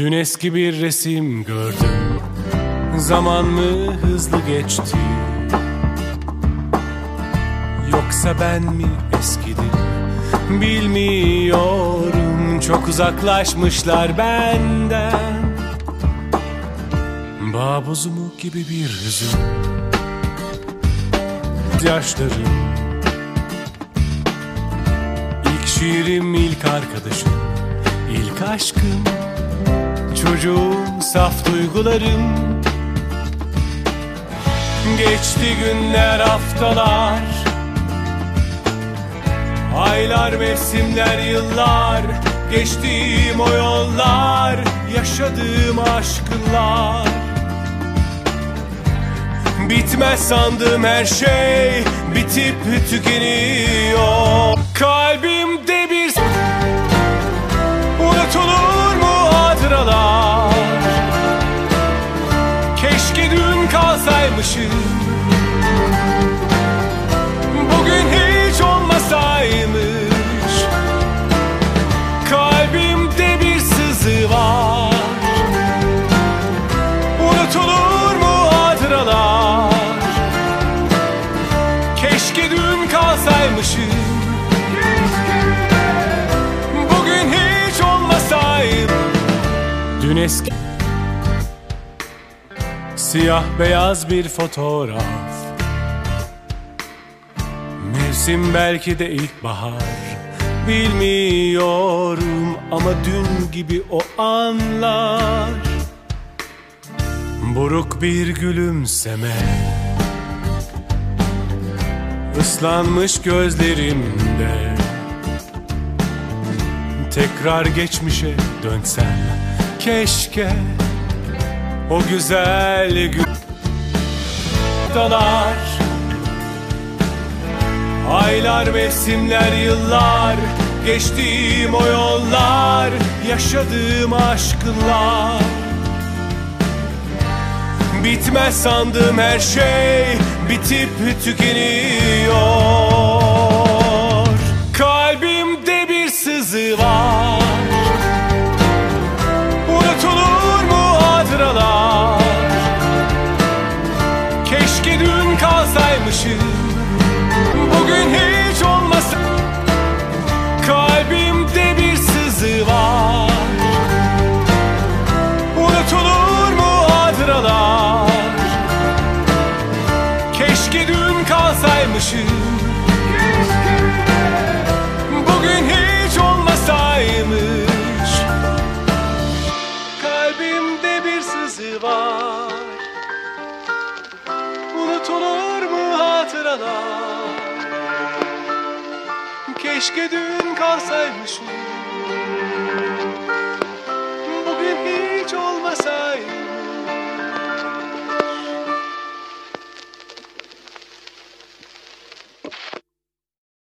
Dün eski bir resim gördüm, zaman mı hızlı geçti? Yoksa ben mi eskidim, bilmiyorum. Çok uzaklaşmışlar benden. Bağ bozumu gibi bir hüzün, yaşlarım. İlk şiirim, ilk arkadaşım, ilk aşkım, çocuğum, saf duygularım. Geçti günler, haftalar, aylar, mevsimler, yıllar. Geçtiğim o yollar, yaşadığım aşklar. Bitmez sandığım her şey bitip tükeniyor. Kalbimde bir unutulur mu hatıralar? Keşke dün kalsaymışım, bugün hiç olmasaymış. Kalbimde bir sızı var. Unutulur mu hatıralar? Keşke dün kalsaymışım, bugün hiç olmasaydım. Dün eski siyah beyaz bir fotoğraf, mevsim belki de ilkbahar, bilmiyorum. Ama dün gibi o anlar, buruk bir gülümseme, ıslanmış gözlerimde. Tekrar geçmişe dönsem keşke, o güzel dalar, aylar, mevsimler, yıllar. Geçtiğim o yollar, yaşadığım aşklar. Bitmez sandığım her şey bitip tükeniyor. Kalbimde bir sızı var. Unutulur mu hatıralar? Keşke dün kalsaymışım, bugün hiç olmasa. Kalbimde bir sızı var. Unutulur mu hatıralar? Keşke dün kalsaymışım, bugün hiç olmasaymış. Kalbimde bir sızı var. Unutulur mu hatıralar? Keşke dün kalsaymışım,